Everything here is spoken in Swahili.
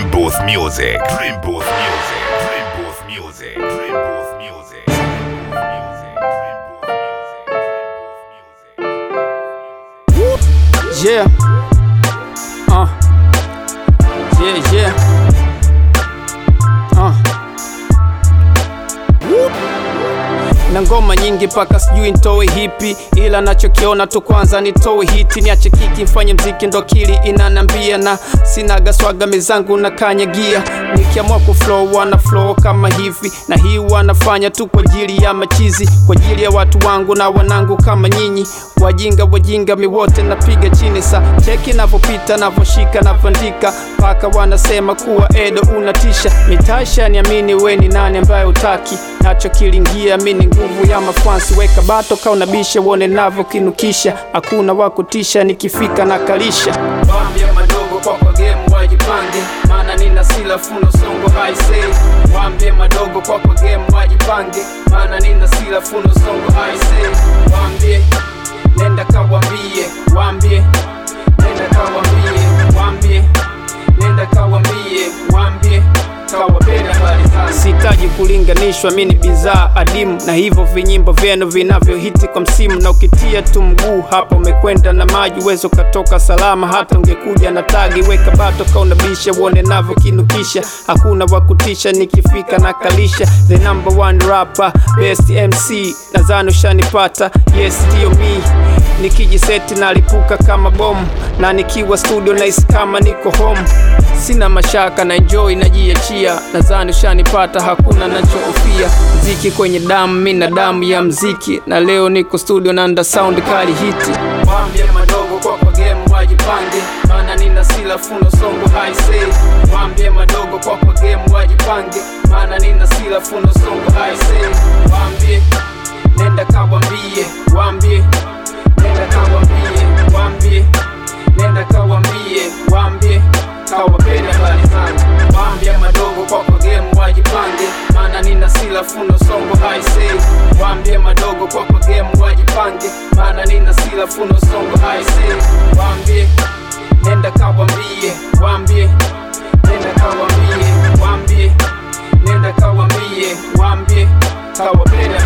Dream Booth Music. Dream Booth Music. Dream Booth Music. Dream Booth Music. Yeah. Yeah. Na ngoma nyingi paka sijui nitoe hipi, ila nachokiona tu kwanza nitoe hiti. Niache kiki mfanye mziki ndo kili inanambia, na sinaga swaga mezangu na kanyagia. Nikiamua kuflow wana flow kama hivi, na hii wanafanya tu kwa ajili ya machizi, kwa ajili ya watu wangu na wanangu kama nyinyi. Wajinga mi wote napiga chini, sa cheki navopita navoshika navandika, paka wanasema kuwa Edo unatisha. Mitasha niamini we ni nani ambaye utaki, nacho kilingia mini nguvu ya mafansi. Weka bato kaunabisha uone navo kinukisha, hakuna wakutisha nikifika na kalisha. Wambia madogo kwa game wajipange, maana nina sila funo songo I say. Wambia madogo kwa game wajipange, maana nina sila funo songo I say. Wambie nenda kawambie, wambie nenda kawambie, wambie nenda kawambie, wambie kawapenda bali sana. Sitaji kulinganishwa mini bidhaa adimu, na hivyo vinyimbo vyenu vinavyo hiti kwa msimu. Na ukitia tu mguu hapa umekwenda na maji, uwezo katoka salama hata ungekuja na tagi. Weka bato kaunabisha uone navyo kinukisha, hakuna wakutisha nikifika na kalisha. The number one rapper, best MC, nadhani ushanipata. Yes ndio mi, nikijiseti nalipuka kama bomu, na nikiwa studio nice kama niko home. Sina mashaka na enjoy najiachia, nadhani ushanipata hakuna nachoofia. Mziki kwenye damu, mina damu ya mziki, na leo niko studio na nda sound kali hiti. Wambia madogo kwa game wajipange, maana nina sila funo songo I say. Wambia madogo kwa game wajipange, maana nina sila funo songo I say. Wambie nenda kawambie, wambie nenda kawambie, wambie nenda kawambie, wambie kawapenda bali sana. Wambia madogo kwa game wajipange, maana nina sila funo songo I say. Wambia madogo kwa game wajipange, maana nina sila funo songo I say. Wambie nenda kawambie, wambie nenda kawambie, wambie nenda kawambie, wambie kawapenda